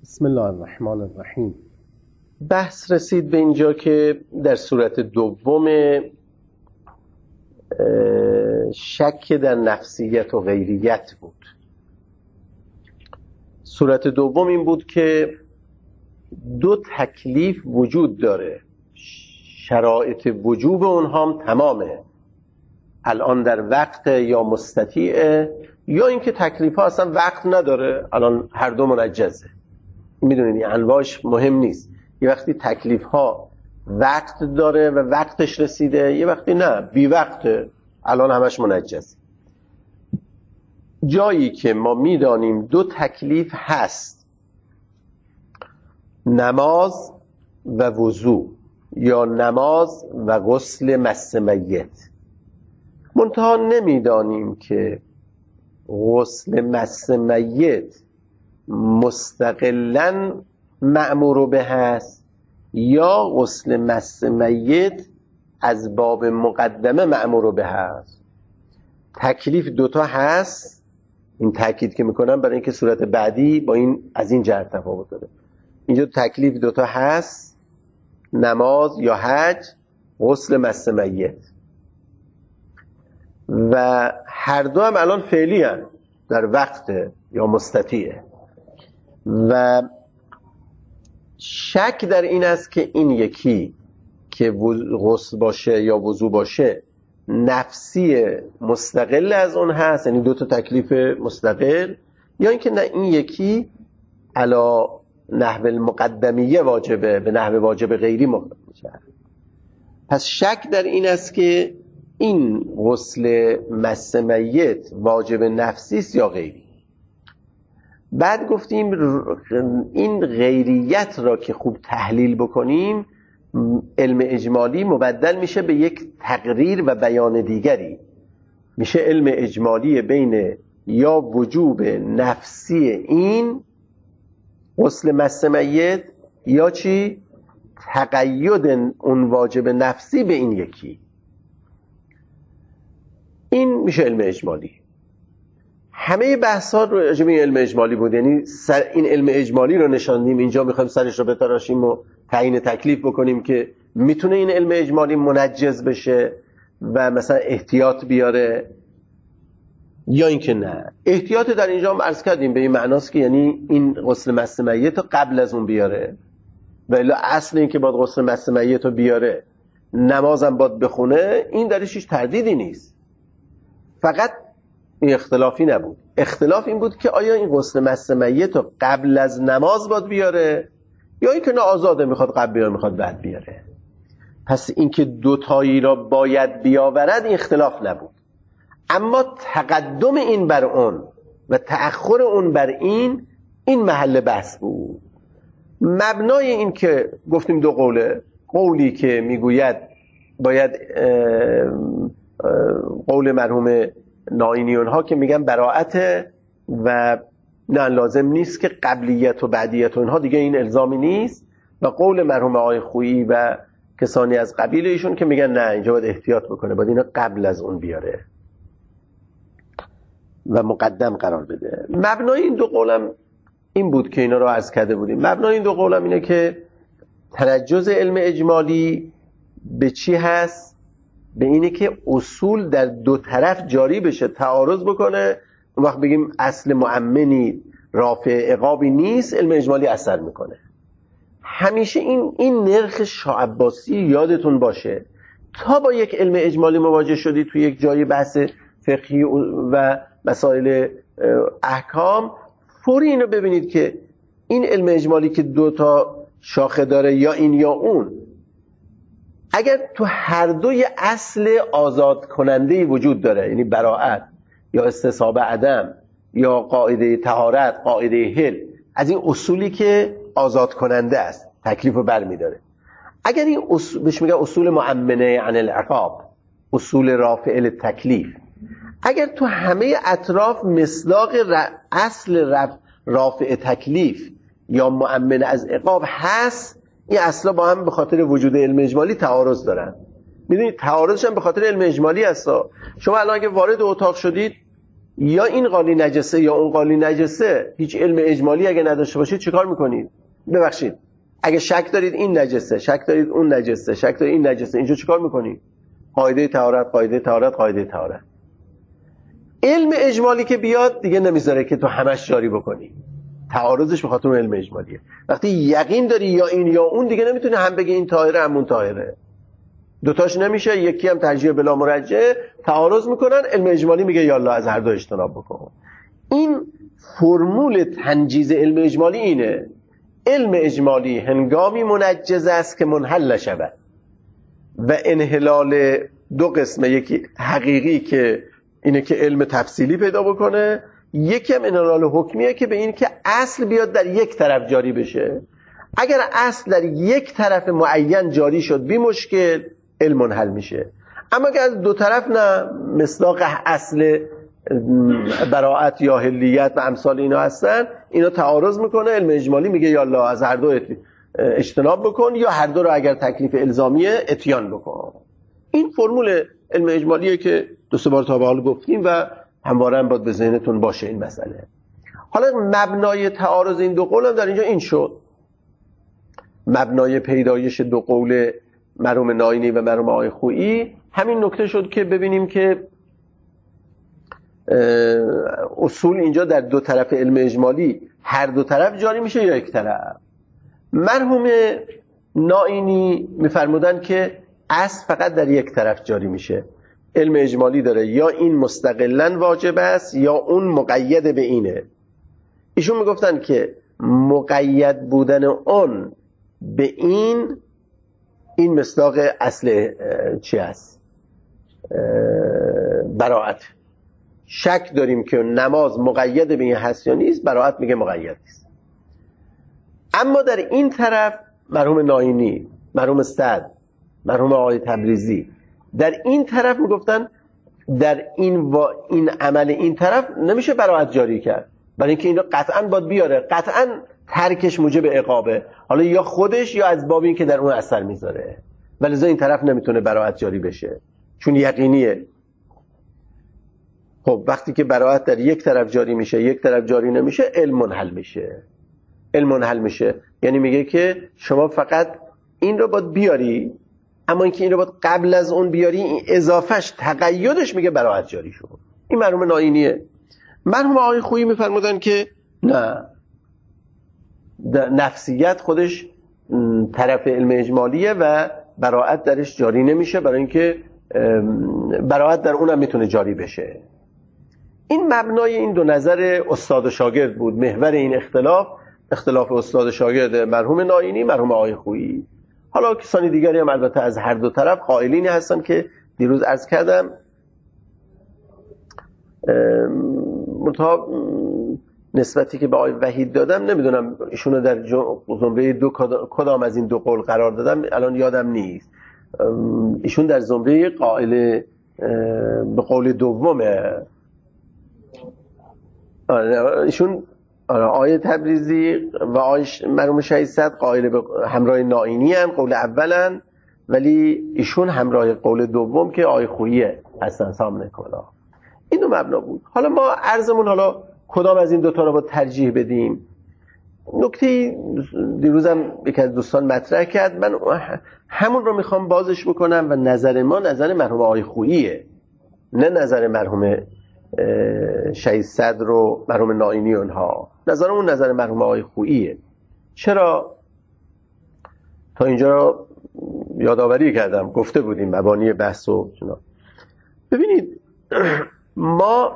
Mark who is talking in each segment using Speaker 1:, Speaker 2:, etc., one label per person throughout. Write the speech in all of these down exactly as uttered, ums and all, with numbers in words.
Speaker 1: بسم الله الرحمن الرحیم. بحث رسید به اینجا که در صورت دوم شک در نفسیت و غیریت بود. صورت دوم این بود که دو تکلیف وجود داره، شرایط وجوب اونها هم تمامه، الان در وقت یا مستطیعه، یا اینکه تکلیف ها اصلا وقت نداره، الان هر دو منجزه. میدونید انواعش مهم نیست، یه وقتی تکلیف ها وقت داره و وقتش رسیده، یه وقتی نه، بی وقته، الان همش منجزه. جایی که ما میدانیم دو تکلیف هست، نماز و وضو یا نماز و غسل مس میت، منتها نمیدانیم که غسل مس میت مستقلاً مأمور به هست یا غسل مس میت از باب مقدمه مأمور به هست. تکلیف دوتا هست، این تاکید که میکنم برای اینکه صورت بعدی با این از این جهت تفاوت داره. اینجا تکلیف دوتا هست، نماز یا حج، غسل مس میت، و هر دو هم الان فعلی هست، در وقت یا مستطیعه، و شک در این است که این یکی که غسل باشه یا وضو باشه نفسی مستقل از اون هست، یعنی دو تا تکلیف مستقل، یا اینکه نه، این یکی علا نحو المقدمیه واجبه، به نحو واجب غیری مقدم میشه. پس شک در این است که این غسل مس میت واجب نفسی است یا غیری. بعد گفتیم این غیریت را که خوب تحلیل بکنیم، علم اجمالی مبدل میشه به یک تقریر و بیان دیگری، میشه علم اجمالی بین یا وجوب نفسی این غسل مس میت یا چی؟ تقید اون واجب نفسی به این یکی. این میشه علم اجمالی. همه بحثات رو راجع به علم اجمالی بود، یعنی سر این علم اجمالی رو نشاندیم، اینجا میخوایم سرش رو بتراشیم و تعیین تکلیف بکنیم که میتونه این علم اجمالی منجز بشه و مثلا احتیاط بیاره یا اینکه نه. احتیاط در اینجا هم عرض کردیم به این معناست که یعنی این غسل مس میت رو قبل از اون بیاره، و الا اصل این که باید غسل مس میت رو بیاره، نمازم باید بخونه، این درش هیچ تردیدی نیست. فقط این اختلافی نبود، اختلاف این بود که آیا این غسل مس میت رو قبل از نماز باید بیاره یا اینکه نه، آزاده، میخواد قبل بیاره میخواد بعد بیاره. پس اینکه دوتایی را باید بیاورد این اختلاف نبود، اما تقدم این بر اون و تأخر اون بر این این محل بحث بود. مبنای این که گفتیم دو قوله، قولی که میگوید باید قول مرحوم ناینیون ها که میگن براءت و نه لازم نیست که قبلیت و بعدیت و اینها دیگه این الزامی نیست، و قول مرحوم آقای خویی و کسانی از قبیل ایشون که میگن نه، اینجا باید احتیاط بکنه، باید اینا قبل از اون بیاره و مقدم قرار بده. مبنای این دو قولم این بود که اینا رو عرض کرده بودیم. مبنای این دو قولم اینه که تنجز علم اجمالی به چی هست؟ به اینه که اصول در دو طرف جاری بشه، تعارض بکنه، اون وقت بگیم اصل مؤمنی رافع عقابی نیست، علم اجمالی اثر میکنه. همیشه این این نرخ شاه عباسی یادتون باشه. تا با یک علم اجمالی مواجه شدی توی یک جای بحث فقهی و مسائل احکام، فوری اینو ببینید که این علم اجمالی که دو تا شاخه داره، یا این یا اون، اگر تو هر دوی اصل آزاد کننده‌ای وجود داره، یعنی براءت یا استصحاب عدم یا قاعده طهارت، قاعده حل، از این اصولی که آزاد کننده است، تکلیف رو بر می داره، اگر این اصول بهش میگن اصول مؤمنه عن العقاب، اصول رافع للتکلیف، اگر تو همه اطراف مصداق اصل رافع تکلیف یا مؤمن از عقاب هست، این اصلا با هم به خاطر وجود علم اجمالی تعارض دارن. میدونید تعارضش هم به خاطر علم اجمالی هست. شما الان اگه وارد اتاق شدید، یا این قالی نجسه یا اون قالی نجسه، هیچ علم اجمالی اگه نداشته باشید چیکار میکنید؟ ببخشید اگه شک دارید این نجسه، شک دارید اون نجسه، شک دارید این نجسه، اینجا چیکار میکنید؟ قاعده طهارت، قاعده طهارت، قاعده طهارت. علم اجمالی که بیاد دیگه نمیذاره که تو همش جاری بکنی، تعارضش به خاطر علم اجمالیه. وقتی یقین داری یا این یا اون، دیگه نمیتونی هم بگی این طاهره هم اون طاهره، دوتاش نمیشه. یکی هم ترجیح بلا مرجح، تعارض میکنن، علم اجمالی میگه یالا از هر دو اجتناب بکن. این فرمول تنجیز علم اجمالی اینه: علم اجمالی هنگامی منجز است که منحل شود و انحلال دو قسمه، یکی حقیقی که اینه که علم تفصیلی پیدا بکنه، یکی هم انحلال حکمیه که به این که اصل بیاد در یک طرف جاری بشه. اگر اصل در یک طرف معین جاری شد بی مشکل، علم منحل میشه. اما اگر از دو طرف نه، مصداق اصل براءت یا حلیت و امثال اینا هستن، اینا تعارض میکنه، علم اجمالی میگه یالا از هر دو اجتناب بکن یا هر دو رو اگر تکلیف الزامیه اتیان بکن. این فرمول علم اجمالیه که دو سه بار تا به حال گفتیم و همواره هم باید به ذهنتون باشه این مسئله. حالا مبنای تعارض این دو قول هم در اینجا این شد، مبنای پیدایش دو قول مرحوم ناینی و مرحوم آقای خویی همین نکته شد که ببینیم که اصول اینجا در دو طرف علم اجمالی هر دو طرف جاری میشه یا یک طرف. مرحوم ناینی میفرمودن که اصل فقط در یک طرف جاری میشه، علم اجمالی داره یا این مستقلاً واجب است یا اون مقید به اینه. ایشون میگفتن که مقید بودن اون به این این مصداق اصل چی است؟ براءت. شک داریم که نماز مقید به این هست یا نیست، براءت میگه مقید نیست. اما در این طرف مرحوم ناینی، مرحوم سعد، مرحوم آقای تبریزی در این طرف میگفتن در این و این عمل این طرف نمیشه براءت جاری کرد، برای اینکه اینو قطعاً باید بیاره، قطعاً ترکش موجب عقابه، حالا یا خودش یا از باب این که در اون اثر میذاره، ولذا این طرف نمیتونه براءت جاری بشه چون یقینیه. خب وقتی که براءت در یک طرف جاری میشه یک طرف جاری نمیشه، علم منحل میشه. علم منحل میشه یعنی میگه که شما فقط این رو باید بیاری، اما اینکه این رو باید قبل از اون بیاری، این اضافهش تقیدش میگه براءت جاری شد. این مرحوم ناینیه. مرحوم آقای خویی میفرمودن که نه، نفسیت خودش طرف علم اجمالیه و براءت درش جاری نمیشه، برای اینکه براءت در اونم میتونه جاری بشه. این مبنای این دو نظر استاد و شاگرد بود، محور این اختلاف، اختلاف استاد و شاگرد مرحوم ناینی مرحوم آقای خویی. حالا کسانی دیگری هم البته از هر دو طرف قائلینی هستن که دیروز عرض کردم منتها نسبتی که به آقای وحید دادم نمیدونم ایشونو در زمره دو کدام از این دو قول قرار دادم الان یادم نیست. ایشون در زمره قائل به قول دومه، ایشون آقای تبریزی و آقای مرحوم شهید صدر قائل به همراه ناینی ان، قول اولن، ولی ایشون همراه قول دوم که آقای خوییه هستن سامن کلا. این دو مبنا بود. حالا ما عرضمون حالا کدام از این دوتا رو با ترجیح بدیم. نکته دیروزم یک از دوستان مطرح کرد، من همون رو میخوام بازش بکنم و نظر ما نظر مرحوم آقای خوییه، نه نظر مرحوم شهید صدر و مرحوم ناینی اونها. نظرمون نظر مرحوم آقای خوییه. چرا؟ تا اینجا یادآوری کردم، گفته بودیم مبانی بحث و چنا. ببینید ما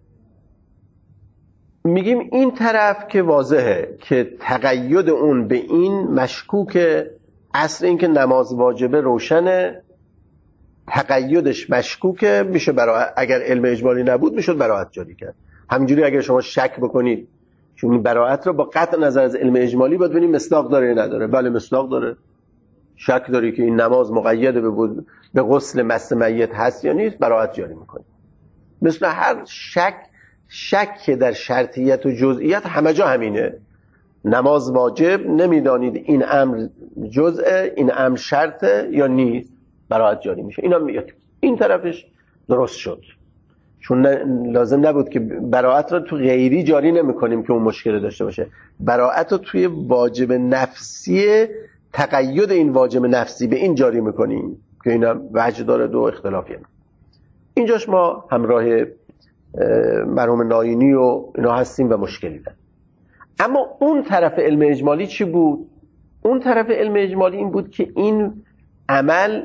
Speaker 1: میگیم این طرف که واضحه که تقید اون به این مشکوکه، اصل این که نماز واجبه روشنه، تقیدش مشکوکه، میشه برای اگر علم اجمالی نبود میشد براءت جاری کرد. همینجوری اگر شما شک بکنید چون این براءت رو با قطع نظر از علم اجمالی باید ببینید مصداق داره یا نداره. بله مصداق داره. شک داری که این نماز مقید به بود به غسل مس میت هست یا نیست، براءت جاری میکنید. مثل هر شک شک در شرطیت و جزئیات همه جا همینه. نماز واجب، نمیدانید این امر جزء، این امر شرطه یا نیست، براءت جاری میشه. اینا میاد این طرفش درست شد. چون لازم نبود که براءت رو تو غیری جاری نمی کنیم که اون مشکل داشته باشه. براءت رو توی واجب نفسی، تقید این واجب نفسی به این جاری میکنیم که اینا وجه داره، دو اختلافیه. اینجاش ما همراه مرحوم ناینی و اینا هستیم و مشکلی داریم. اما اون طرف علم اجمالی چی بود؟ اون طرف علم اجمالی این بود که این عمل،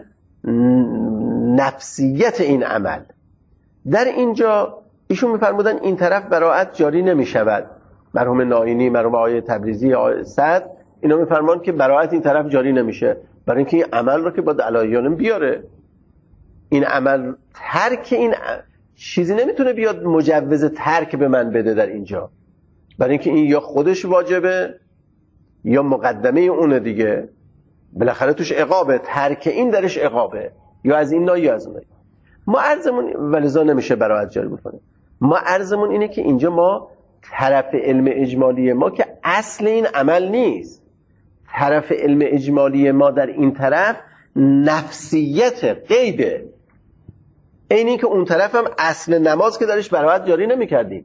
Speaker 1: نفسیت این عمل، در اینجا ایشون میفرمودن این طرف براءت جاری نمی شود. مرحوم ناینی، مرحوم آقای تبریزی، آقای سعد، اینا میفرمان که براءت این طرف جاری نمیشه، برای اینکه این عمل رو که با دلایل بیاره. این عمل ترک این چیزی نمیتونه بیاد مجوز ترک به من بده در اینجا، برای اینکه این یا خودش واجبه یا مقدمه اونه دیگه، بالاخره توش عقابه، ترک این درش عقابه، یا از این نوع یا از اون نوع. ما عرضمون ولذا نمیشه براءت جاری بکنه. ما عرضمون اینه که اینجا ما طرف علم اجمالی ما که اصل این عمل نیست، طرف علم اجمالی ما در این طرف نفسیت غیبه، اینی که اون طرف هم اصل نماز که درش براءت جاری نمی کردیم،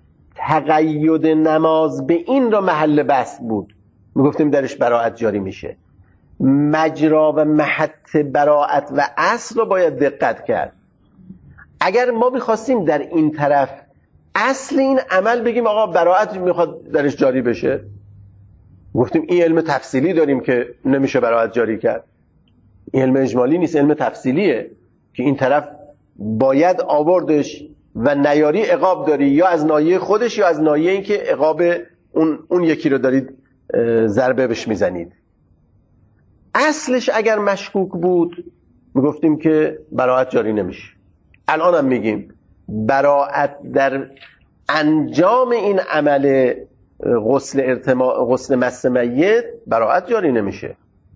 Speaker 1: تقید نماز به این را محل بحث بود، می گفتیم درش براءت جاری میشه. مجرا و محط براءت و اصل رو باید دقت کرد. اگر ما میخواستیم در این طرف اصل این عمل بگیم آقا براءت میخواد درش جاری بشه، گفتیم این علم تفصیلی داریم که نمیشه براءت جاری کرد. این علم اجمالی نیست، علم تفصیلیه که این طرف باید آوردش و نیاری عقاب داری، یا از ناحیه خودش یا از ناحیه این که عقاب اون, اون یکی رو دارید ضربه بهش میزنید. اصلش اگر مشکوک بود میگفتیم که براءت جاری نمیشه. الان هم میگیم براءت در انجام این عمل غسل ارتما... غسل مس میت براءت جاری نمیشه.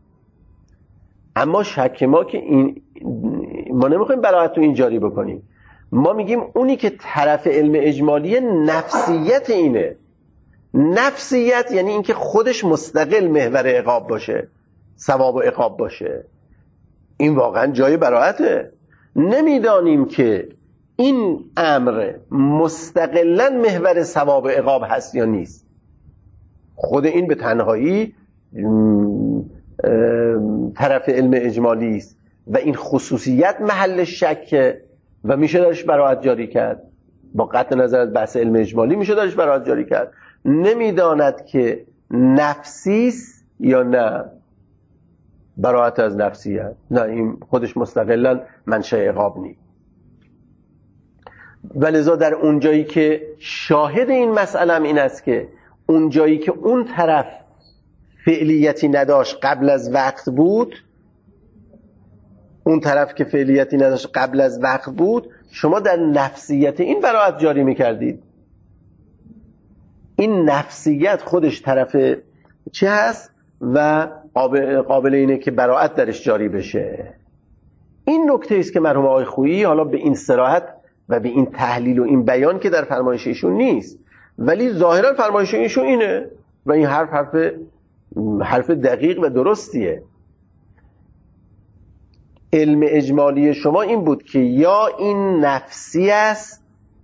Speaker 1: اما شک ما که این ما نمیخوایم براءت تو این جاری بکنیم، ما میگیم اونی که طرف علم اجمالی نفسیت اینه. نفسیت یعنی اینکه خودش مستقل محور عقاب باشه، ثواب و عقاب باشه. این واقعا جای براءته. نمیدانیم که این امر مستقلا محور ثواب و عقاب هست یا نیست. خود این به تنهایی طرف علم اجمالی است و این خصوصیت محل شکه و میشه درش براءت جاری کرد. با قطع نظر از بحث علم اجمالی میشه درش براءت جاری کرد. نمیداند که نفسیست یا نه براءت از نفسیت، نه این خودش مستقلا منشأ عقاب نیست. ولذا در اون جایی که شاهد این مسئله هم این است که اون جایی که اون طرف فعلیتی نداشت قبل از وقت بود، اون طرف که فعلیتی نداشت قبل از وقت بود، شما در نفسیت این براءت جاری میکردید. این نفسیت خودش طرف چه هست و قابل, قابل اینه که براءت درش جاری بشه. این نکته است که مرحوم آقای خویی حالا به این صراحت و به این تحلیل و این بیان که در فرمایش ایشون نیست، ولی ظاهرا فرمایش ایشون اینه و این حرف حرف حرف دقیق و درستیه. علم اجمالی شما این بود که یا این نفسی است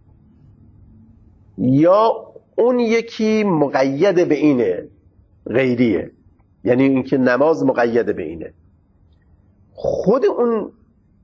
Speaker 1: یا اون یکی مقید به اینه، غیریه، یعنی اینکه نماز مقید به اینه. خود اون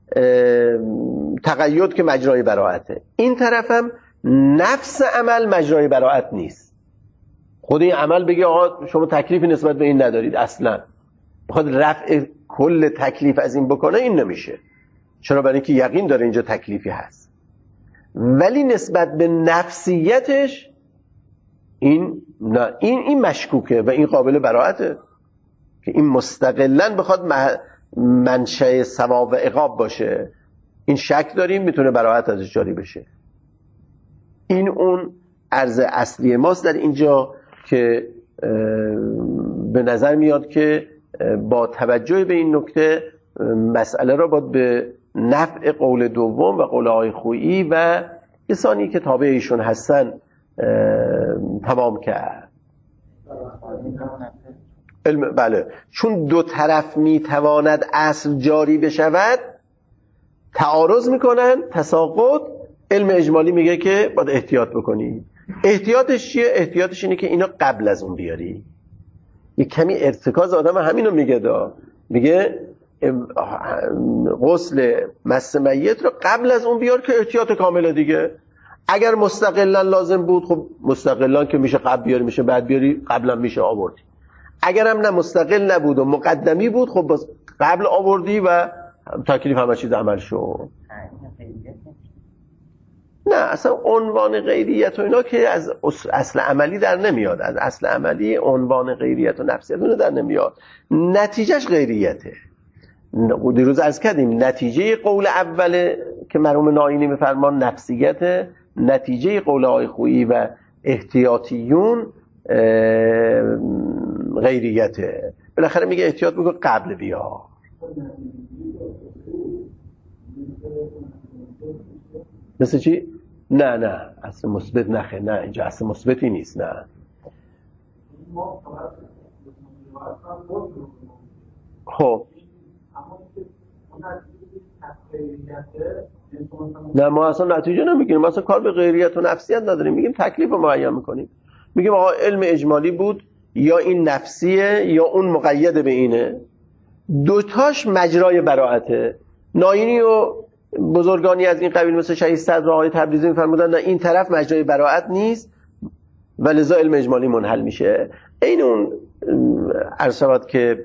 Speaker 1: تقید که مجرای براءته، این طرف هم نفس عمل مجرای براءت نیست. خود این عمل بگی آقا شما تکلیفی نسبت به این ندارید، اصلا بخواد رفع کل تکلیف از این بکنه، این نمیشه. چرا؟ برای اینکه یقین داره اینجا تکلیفی هست، ولی نسبت به نفسیتش این نه، این این مشکوکه و این قابل براءته که این مستقلاً بخواد منشأ ثواب و عقاب باشه. این شک داریم میتونه براءت ازش جاری بشه. این اون عرض اصلی ماست در اینجا که به نظر میاد که با توجه به این نکته مسئله را باید به نفع قول دوم و قول آقای خویی و کسانی که تابع ایشون هستن تمام کرد. علم بله، چون دو طرف میتواند اصل جاری بشود، تعارض میکنن، تساقط، علم اجمالی میگه که باید احتیاط بکنی. احتیاطش چیه؟ احتیاطش اینه که اینا قبل از اون بیاری. یه کمی ارتکاز آدم همینو میگه دا میگه غسل مس میت رو قبل از اون بیار که احتیاط کامله دیگه. اگر مستقلا لازم بود خب مستقلا که میشه قبل بیاری، میشه بعد بیاری، قبلا میشه آوردی. اگرم نه مستقل نبود و مقدمی بود خب قبل آوردی و تکلیف همه چیز عمل شد. نه اصلا عنوان غیریت و اینا که از اصل عملی در نمیاد، از اصل عملی عنوان غیریت و نفسیت اون در نمیاد، نتیجهش غیریته. دیروز عرض کردیم نتیجه قول اوله که مرحوم ناینی میفرمان نفسیت، نتیجه قول آقای خویی و احتیاطیون غیریته. بالاخره میگه احتیاط بکن قبل بیا. مثل چی؟ نه نه اصل مثبت نخه، نه اینجا اصل مثبتی نیست. نه خب نه ما اصلا نتیجه نمیگیریم، اصلا کار به غیریت و نفسیت نداریم، میگیم تکلیف رو معین میکنیم. میگیم آقا علم اجمالی بود یا این نفسیه یا اون مقید به اینه، دوتاش مجرای براعته. ناینی و بزرگانی از این قبیل مثل شهید صدر و آقای تبریزی میفرمودن نه این طرف مجرای براعت نیست و لذا علم اجمالی منحل میشه. این اون عرصبات که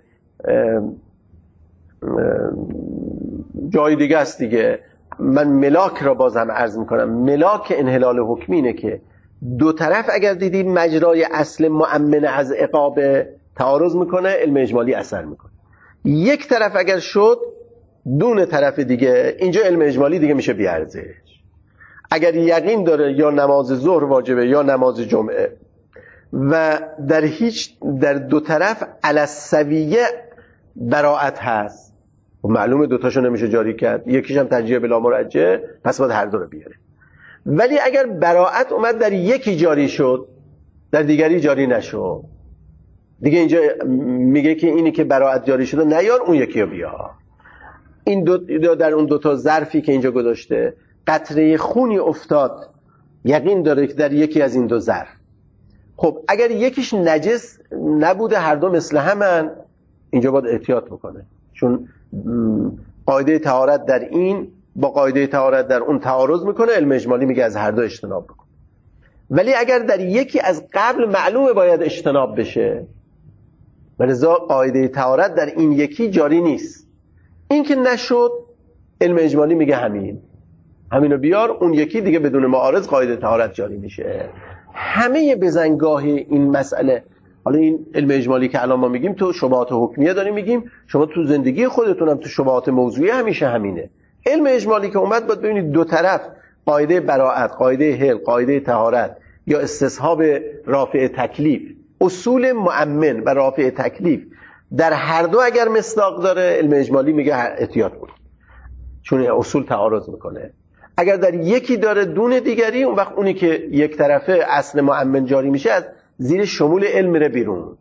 Speaker 1: جای دیگه است دیگه. من ملاک را بازم عرض میکنم، ملاک انحلال حکمی اینه که دو طرف اگر دیدی مجرای اصل مؤمن از عقاب تعارض میکنه علم اجمالی اثر میکنه. یک طرف اگر شد دون طرف دیگه اینجا علم اجمالی دیگه میشه بیارزش. اگر یقین داره یا نماز ظهر واجبه یا نماز جمعه و در هیچ در دو طرف علی السویه براعت هست و معلومه دوتاشو نمیشه جاری کرد، یکیش هم ترجیح بلا مرجح، پس باید هر دو رو بیاره. ولی اگر براعت اومد در یکی جاری شد در دیگری جاری نشد، دیگه اینجا میگه که اینی که براعت جاری شده نیار اون یکی رو بیار. این دو در اون دوتا ظرفی که اینجا گذاشته قطره خونی افتاد، یقین داره که در یکی از این دو ظرف. خب اگر یکیش نجس نبوده هر دو مثل همن، اینجا باید احتیاط بکنه، چون قاعده طهارت در این با قاعده طهارت در اون تعارض میکنه. علم اجمالی میگه از هر دو اجتناب بکن. ولی اگر در یکی از قبل معلومه باید اجتناب بشه، ولذا قاعده طهارت در این یکی جاری نیست. این که نشد علم اجمالی میگه همین همینو بیار، اون یکی دیگه بدون معارض قاعده طهارت جاری میشه. همه بزنگاه این مسئله، حالا این علم اجمالی که الان ما میگیم تو شبهات حکمیه داریم میگیم، شما تو زندگی خودتونم تو شبهات موضوعی همیشه همینه. علم اجمالی که اومد باید ببینید دو طرف قاعده براءت، قاعده حل، قاعده طهارت یا استصحاب رافع تکلیف، اصول مؤمن و رافع تکلیف در هر دو اگر مصداق داره علم اجمالی میگه احتیاط بود، چون اصول تعارض میکنه. اگر در یکی داره دون دیگری، اون وقت اونی که یک طرفه اصل مؤمن جاری میشه از زیر شمول علم میره بیرون،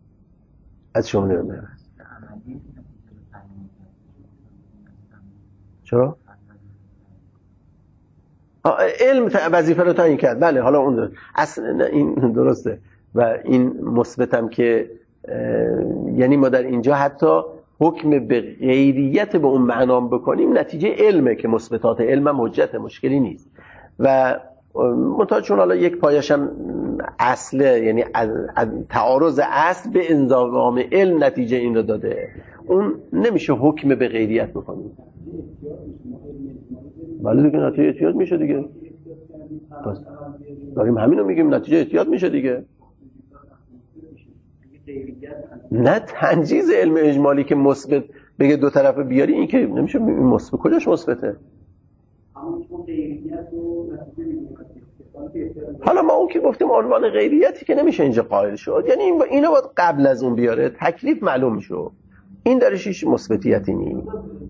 Speaker 1: از شمول علم میره. چرا؟ علم وظیفه رو تعیین کرد، بله. حالا اون اصل این درسته و این مثبتم که یعنی ما در اینجا حتی حکم به غیریت به اون معنام بکنیم نتیجه علمه که مثبتات علم هم حجت، مشکلی نیست. و منتها چون حالا یک پایشم اصله، یعنی از تعارض اصل به انضمام علم نتیجه این رو داده، اون نمیشه حکم به غیریت بکنیم. بله دیگه نتیجه احتیاط میشه دیگه، داریم همینو میگیم نتیجه احتیاط میشه دیگه. نه تنجیز علم اجمالی که مثبت بگه دو طرفه بیاری، این که نمیشه. مثبت کجاش مثبته؟ حالا ما اون که گفتیم عنوان غیریتی که نمیشه اینجا قائل شد، یعنی این با اینو باید قبل از اون بیاره، تکلیف معلوم شد، این درش هیچ مثبتیتی نیست.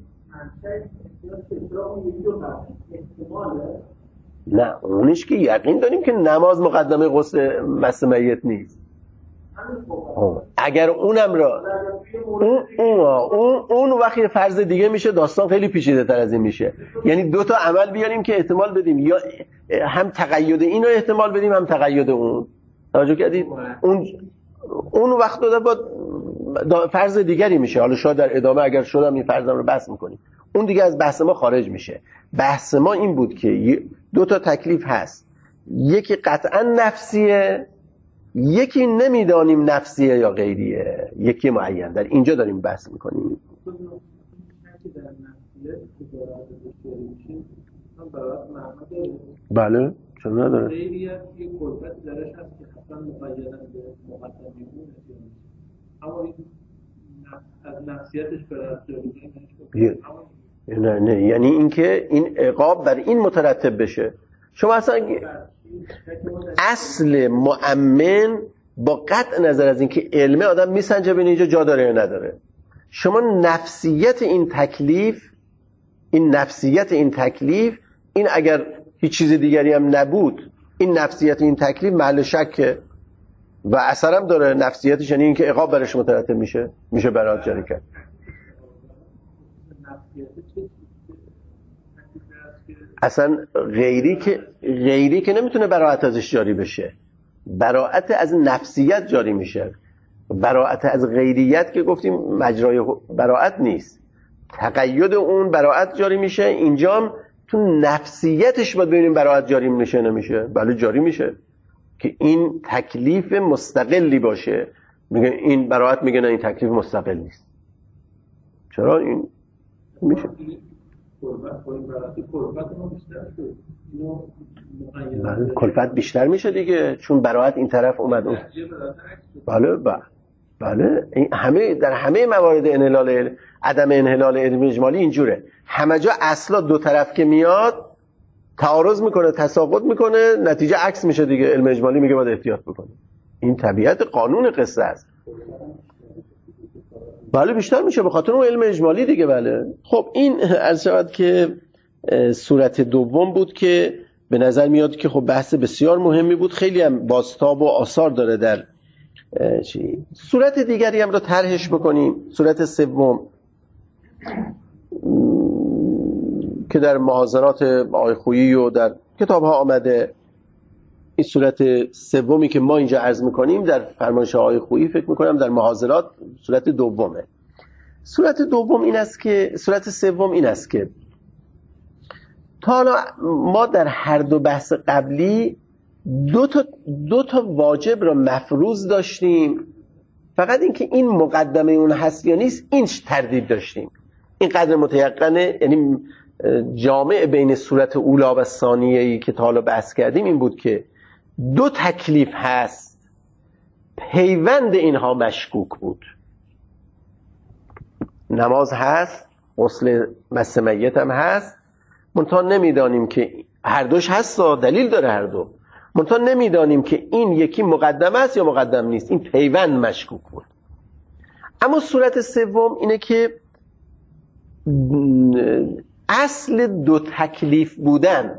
Speaker 1: نه اونش که یقین داریم که نماز مقدمه غسل مس میت نیست. اگر اونم را اون اون اون اون وقتی فرض دیگه میشه، داستان خیلی پیچیده تر از این میشه. یعنی دو تا عمل بیاریم که احتمال بدیم یا هم تقید این رو احتمال بدیم هم تقید اون. توجه کردید؟ اون اون وقت داده با فرض دیگری میشه. حالا شاید در ادامه اگر شدم این فرضم رو بحث میکنیم، اون دیگه از بحث ما خارج میشه. بحث ما این بود که دو تا تکلیف هست، یکی قطعا نفسیه، یکی نمیدانیم نفسیه یا غیریه، یکی معین. در اینجا داریم بحث میکنیم. بله چون نداره
Speaker 2: غیریت یه قدرت درش هست که حتما مقیدن به مقدمی بود، اما این از نفسیتش برات جلوگیری
Speaker 1: نه نه یعنی اینکه این عقاب بر این مترتب بشه. شما اصلا اصل مؤمن با قطع نظر از اینکه علم آدم میسنجه ببین اینجا جا داره یا نداره. شما نفسیت این تکلیف، این نفسیت این تکلیف این اگر هیچ چیز دیگری هم نبود، این نفسیت این تکلیف محل شکه و اثر هم داره. نفسیتش یعنی اینکه عقاب برش مترتب میشه، میشه برات جاری کرد. اصلا غیری که غیری که نمیتونه براءت ازش جاری بشه، براءت از نفسیت جاری میشه. براءت از غیریت که گفتیم مجرای براءت نیست، تقید اون براءت جاری میشه. اینجا هم تو نفسیتش باید ببینیم براءت جاری میشه نمیشه. بله جاری میشه که این تکلیف مستقلی باشه. میگه این براءت میگه نه این تکلیف مستقل نیست. چرا این میشه؟ کلفت بیشتر میشه دیگه، چون براءت این طرف اومد اون. بله بله بله همه در همه موارد انحلال عدم انحلال علم اجمالی اینجوره. همه جا اصلا دو طرف که میاد تعارض میکنه، تساقط میکنه، نتیجه عکس میشه دیگه. علم اجمالی میگه باید احتیاط بکنیم. این طبیعت قانون قصه است. بله بیشتر میشه به خاطر اون علم اجمالی دیگه. بله خب این عرض شود که صورت دوم بود که به نظر میاد که خب بحث بسیار مهمی بود، خیلی هم بازتاب و آثار داره در چی. صورت دیگری هم رو طرحش بکنیم. صورت سوم که در محاضرات آقای خویی و در کتاب ها آمده، این صورت سومی که ما اینجا عرض میکنیم در فرمایش آقای خویی فکر میکنم در محاضرات صورت دومه. صورت دوم این است که صورت سوم این است که تا حالا ما در هر دو بحث قبلی دو تا دو تا واجب را مفروض داشتیم، فقط اینکه این مقدمه اون هست یا نیست این تردید داشتیم. این قدر متیقنه، یعنی جامع بین صورت اولا و ثانیه‌ای که تا حالا بحث کردیم این بود که دو تکلیف هست، پیوند اینها مشکوک بود. نماز هست، غسل مس میت هم هست، منتها نمیدانیم که هر دوش هست و دلیل داره هر دو، منتها نمیدانیم که این یکی مقدم است یا مقدم نیست. این پیوند مشکوک بود. اما صورت سوم اینه که اصل دو تکلیف بودن،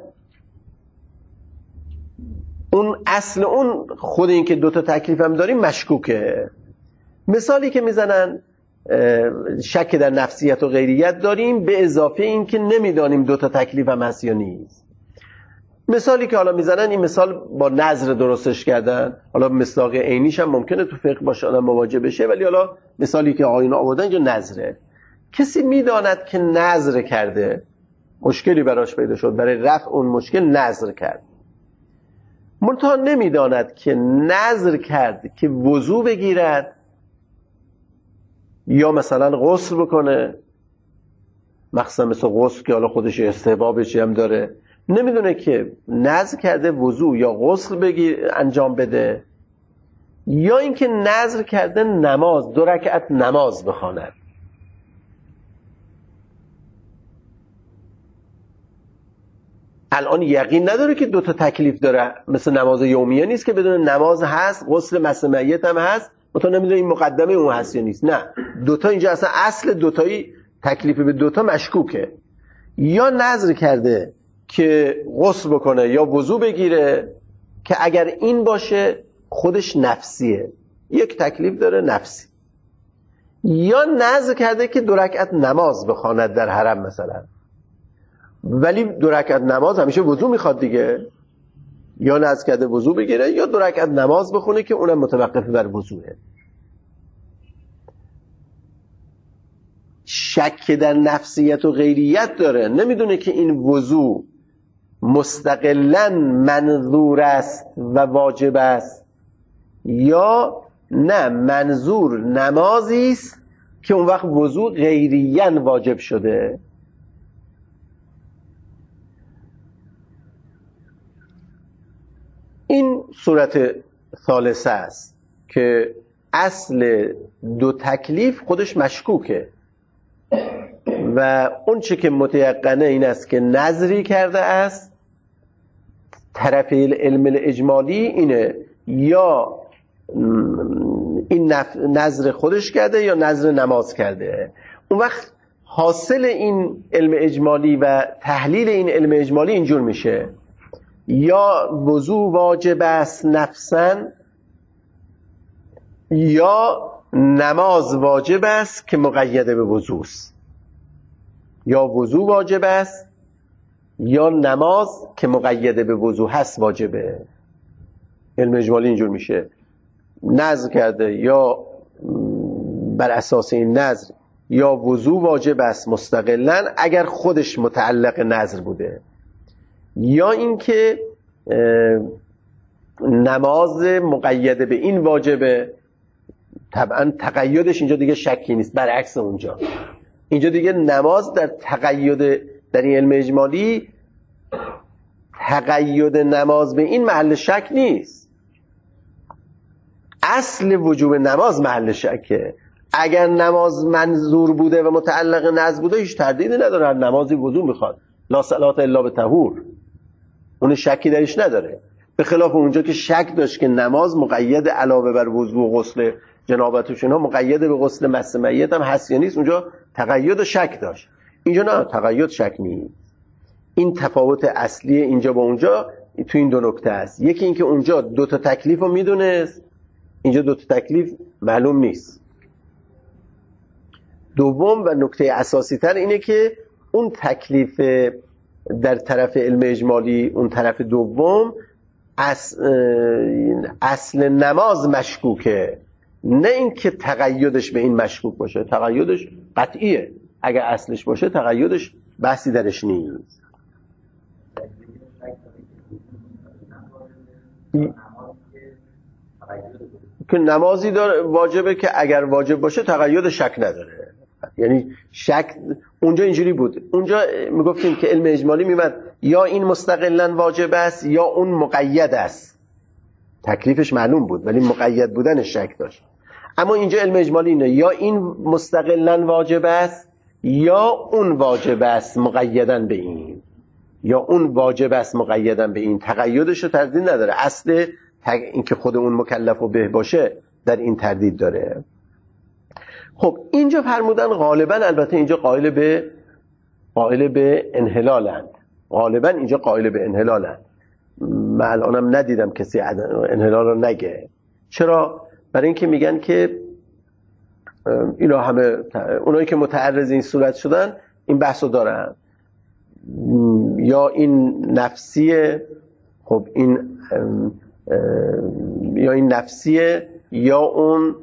Speaker 1: اون اصل اون خود این که دو تا تکلیف هم داریم مشکوکه. مثالی که میزنن شک در نفسیت و غیریت داریم به اضافه این که نمیدانیم دو تا تکلیف هم هست یا نیست. مثالی که حالا میزنن این مثال با نظر درستش کردن، حالا مصداق عینیش هم ممکنه تو فقه باشه آدم مواجه بشه، ولی حالا مثالی که آقایون آوردن اینجا نظره. کسی میداند که نظر کرده، مشکلی براش پیدا شد، برای رفع اون مشکل نظر کرد، منتها نمیداند که نظر کرد که وضو بگیرد یا مثلا غسل بکنه، مخصوصا مثل غسل که حالا خودش استحبابش هم داره، نمیدونه که نظر کرده وضو یا غسل بگیر انجام بده، یا اینکه نظر کرده نماز دو رکعت نماز بخواند. الان یقین نداره که دو تا تکلیف داره، مثل نماز یومیه نیست که بدون نماز هست، غسل مس میت هم هست، منتها نمیدونه این مقدمه اون هست یا نیست. نه، دوتا اینجا اصلا اصل دوتایی تکلیف به دوتا مشکوکه. یا نظر کرده که غسل بکنه یا وضو بگیره که اگر این باشه خودش نفسیه، یک تکلیف داره نفسی، یا نذر کرده که دو رکعت نماز بخواند در حرم مثلا، ولی دو رکعت نماز همیشه وضو میخواد دیگه، یا نذر کرده وضو بگیره یا دو رکعت نماز بخونه که اونم متوقف بر وضوئه. شک در نفسیت و غیریت داره، نمیدونه که این وضو مستقلاً منظور است و واجب است یا نه منظور نمازی است که اون وقت وضو غیریاً واجب شده. این صورت ثالثه است که اصل دو تکلیف خودش مشکوکه و اون چه که متیقنه این است که نظری کرده است. طرف علم الاجمالی اینه یا این نظر خودش کرده یا نظر نماز کرده. اون وقت حاصل این علم اجمالی و تحلیل این علم اجمالی اینجور میشه: یا وضو واجب است نفساً یا نماز واجب است که مقید به وضو است. یا وضو واجب است یا نماز که مقید به وضو هست واجبه. علم اجمالی اینجور میشه: نظر کرده یا بر اساس این نظر یا وضو واجب است مستقلاً اگر خودش متعلق نظر بوده، یا اینکه نماز مقید به این واجبه. طبعا تقیدش اینجا دیگه شکی نیست، برعکس اونجا اینجا دیگه نماز در تقید در این علم اجمالی تقید نماز به این محل شک نیست، اصل وجوب نماز محل شکه. اگر نماز منظور بوده و متعلق نظر بوده هیچ تردیدی نداره، نمازی وضو میخواد، لا صلات الا بطهور، اون شکی درش نداره. به خلاف اونجا که شک داشت که نماز مقید علاوه بر وضو و غسل جنابتشون ها مقید به غسل مس میت هم هست یا نیست، اونجا تقید و شک داشت. اینجا نه، تقید شک نیست. این تفاوت اصلی اینجا با اونجا تو این دو نکته است. یکی این که اونجا دو تا تکلیف رو میدونست، اینجا دو تا تکلیف معلوم نیست. دوم و نکته اساسی تر اینه که اون تکلیف در طرف علم اجمالی، اون طرف دوم اصل نماز مشکوکه، نه اینکه تقیدش به این مشکوک باشه. تقیدش قطعیه، اگر اصلش باشه تقیدش بحثی درش نیست. که نمازی داره واجبه که اگر واجب باشه تقید شک نداره. یعنی شک اونجا اینجوری بود، اونجا میگفتیم که علم اجمالی میمد یا این مستقلاً واجب است یا اون مقید است، تکلیفش معلوم بود ولی مقید بودنش شک داشت. اما اینجا علم اجمالی اینه یا این مستقلاً واجب است یا اون واجب است مقیدن به این، یا اون واجب است مقیدن به این، تقیدش رو تردید نداره. اصل این که خود اون مکلف و به باشه در این تردید داره. خب اینجا فرمودن غالبا، البته اینجا قائل به قائل به انحلالند، غالبا اینجا قائل به انحلالند. من الانم ندیدم کسی انحلال رو نگه. چرا؟ برای اینکه میگن که اینا همه اونایی که متعرض این صورت شدن این بحثو دارن، یا این نفسیه، خب این یا این نفسیه یا اون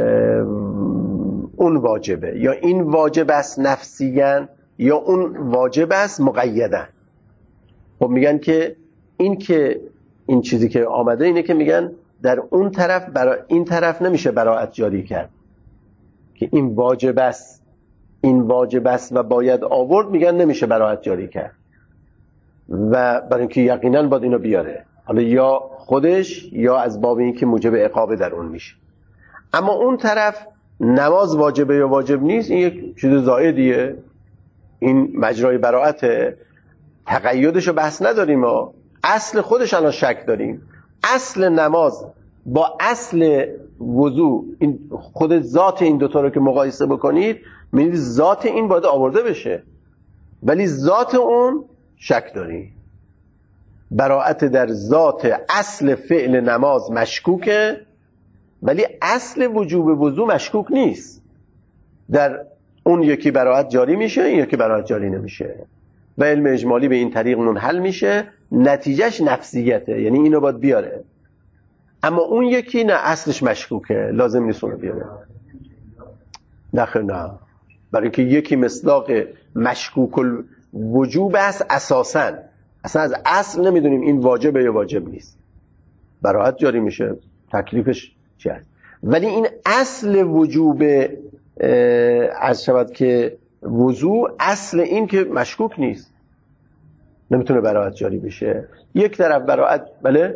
Speaker 1: اون واجبه، یا این واجب است نفسیاً یا اون واجب است مقیدن. خب میگن که این که این چیزی که آمده اینه که میگن در اون طرف برای این طرف نمیشه براءت جاری کرد که این واجب است این واجب است و باید آورد، میگن نمیشه براءت جاری کرد و برای اینکه یقینا باید اینو بیاره، حالا یا خودش یا از باب این که موجب عقاب در اون میشه. اما اون طرف نماز واجبه یا واجب نیست، این یک چیز زائدیه، این مجرای براءته، تقیدشو بحث نداریم، ما اصل خودش الان شک داریم. اصل نماز با اصل وضو، این خود ذات این دوتا رو که مقایسه بکنید می‌بینید ذات این باید آورده بشه ولی ذات اون شک داریم. براءت در ذات اصل فعل نماز مشکوکه ولی اصل وجوب وضو مشکوک نیست. در اون یکی براعت جاری میشه، این یکی براعت جاری نمیشه و علم اجمالی به این طریق منحل میشه. نتیجهش نفسیته، یعنی اینو باید بیاره. اما اون یکی نه، اصلش مشکوکه، لازم نیست اونو بیاره. نه نه، برای که یکی مصداق مشکوک الوجوب است اساساً، اصلا از اصل نمیدونیم این واجبه یا واجب نیست. براعت جاری میشه، تکلیفش چی هست؟ ولی این اصل وجوب از شود که وضوع، اصل این که مشکوک نیست، نمیتونه براعت جاری بشه. یک طرف براعت، بله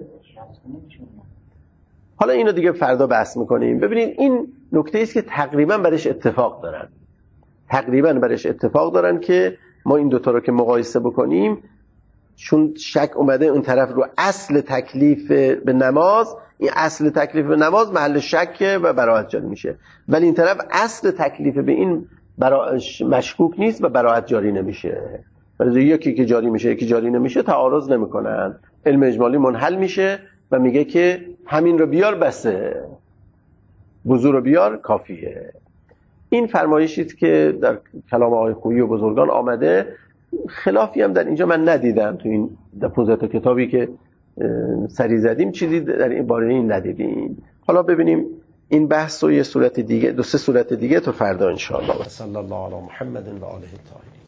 Speaker 1: حالا اینو دیگه فردا بحث میکنیم. ببینید این نکته است که تقریبا برش اتفاق دارن، تقریبا برش اتفاق دارن که ما این دوتا رو که مقایسه بکنیم، چون شک اومده اون طرف رو اصل تکلیف به نماز، این اصل تکلیف به نماز محل شکه و براعت جاری میشه، ولی این طرف اصل تکلیف به این براعت مشکوک نیست و براعت جاری نمیشه. برای یکی که جاری میشه یکی جاری نمیشه تعارض نمیکنن، علم اجمالی منحل میشه و میگه که همین رو بیار بسه، وضو رو بیار کافیه. این فرمایشی است که در کلام آقای خویی و بزرگان آمده، خلافی هم در اینجا من ندیدم. تو این پانزده تا کتابی که سری زدیم چیزی در این باره این ندیدیم. حالا ببینیم این بحث رو یه صورت دیگه، دو سه صورت دیگه تو فردا ان شاء الله. صلی الله علی محمد و آله الطاهرین.